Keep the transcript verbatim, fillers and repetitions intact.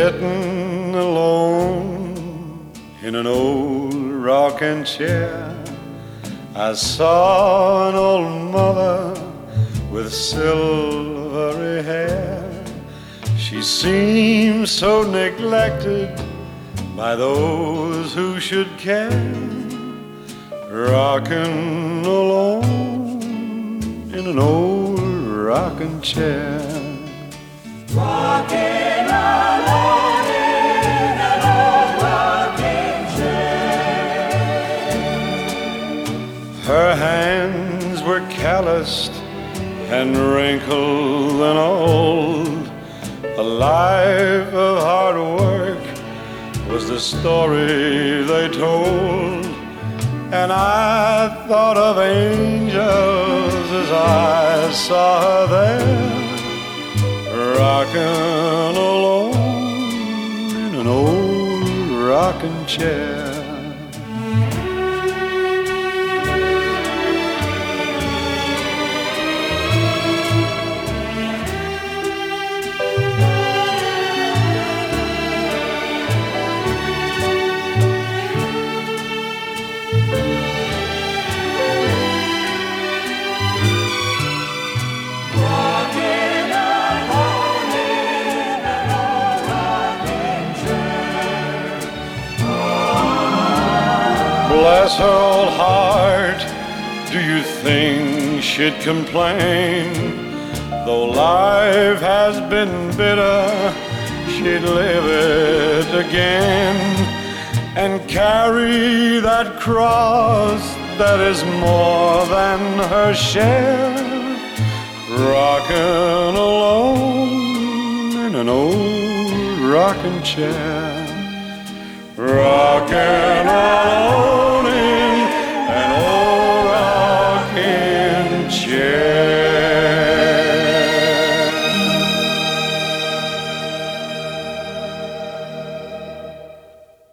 sitting alone in an old rocking chair. I saw an old mother with silvery hair. She seemed so neglected by those who should care, rocking alone in an old rocking chair. Rocking alone in an old rocking chair. Her hands were calloused and wrinkled and old. A life of hard work was the story they told. And I thought of angels as I saw her there, rocking alone in an old rocking chair. Bless her old heart, do you think she'd complain? Though life has been bitter, she'd live it again and carry that cross that is more than her share, rocking alone in an old rocking chair, rocking